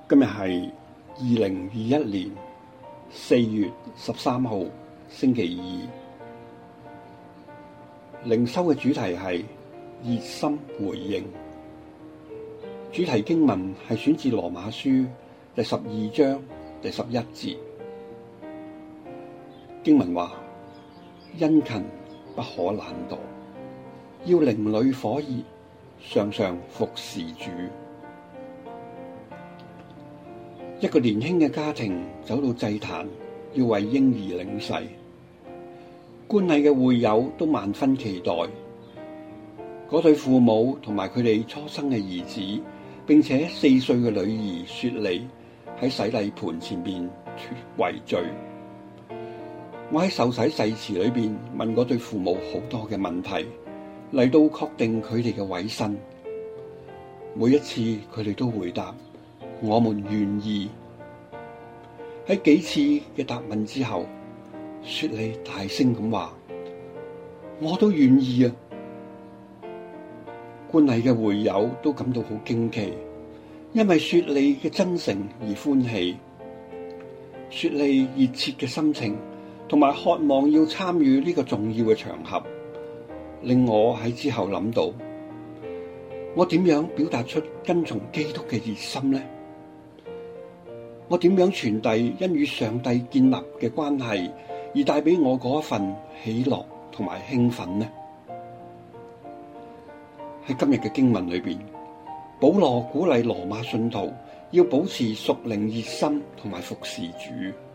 今日係2021年4月13號星期二，靈修嘅主題係熱心回應。主題經文係選自羅馬書第12章第11節。經文話：殷勤不可懶惰，要靈裡火熱，常常服侍主。一個年輕嘅家庭走到祭壇，要為嬰兒領洗。觀禮嘅會友都萬分期待。嗰對父母同埋佢哋初生嘅兒子，並且4歲嘅女兒雪莉喺洗禮盤前邊圍聚。我喺受洗誓詞裏邊問嗰對父母好多嘅問題，嚟到確定佢哋嘅委身。每一次佢哋都回答：我們願意。喺幾次嘅答問之後，雪莉大聲咁話：我都願意啊！觀禮嘅會友都感到好驚奇，因為雪莉嘅真誠而歡喜。雪莉熱切嘅心情同埋渴望要參與呢個重要嘅場合，令我喺之後諗到，我點樣表達出跟從基督嘅熱心呢？我點樣傳遞因與上帝建立嘅關係而帶俾我嗰一份喜樂同埋興奮呢？喺今日嘅經文裏邊，保羅鼓勵羅馬信徒要保持屬靈熱心同埋服侍主。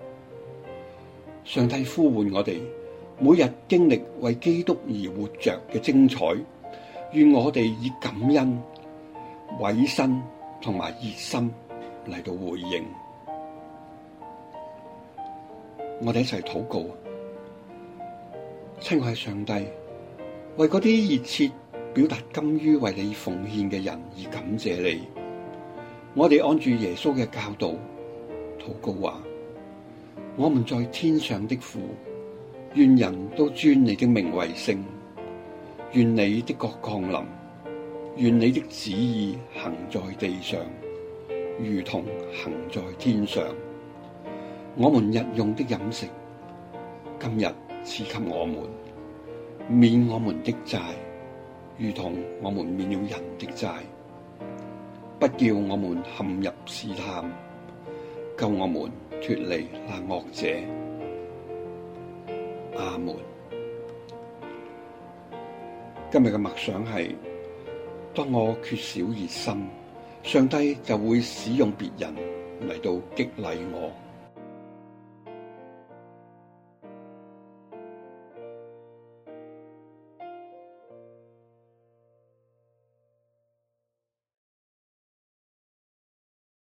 上帝呼喚我哋每日經歷為基督而活着嘅精彩，願我哋以感恩、委身同埋熱心嚟到回應。我哋一齊禱告。親愛嘅上帝，為嗰啲熱切表達甘於為你奉獻嘅人而感謝你。我哋按住耶穌嘅教導禱告話：我們在天上的父，願人都尊你的名為聖，願你的國降臨，願你的旨意行在地上，如同行在天上。我們日用的飲食，今日賜給我們，免我們的債，如同我們免了人的債，不叫我們陷入試探，救我們脫離那惡者。阿門。今日嘅默想係：當我缺少熱心，上帝就會使用別人嚟到激勵我。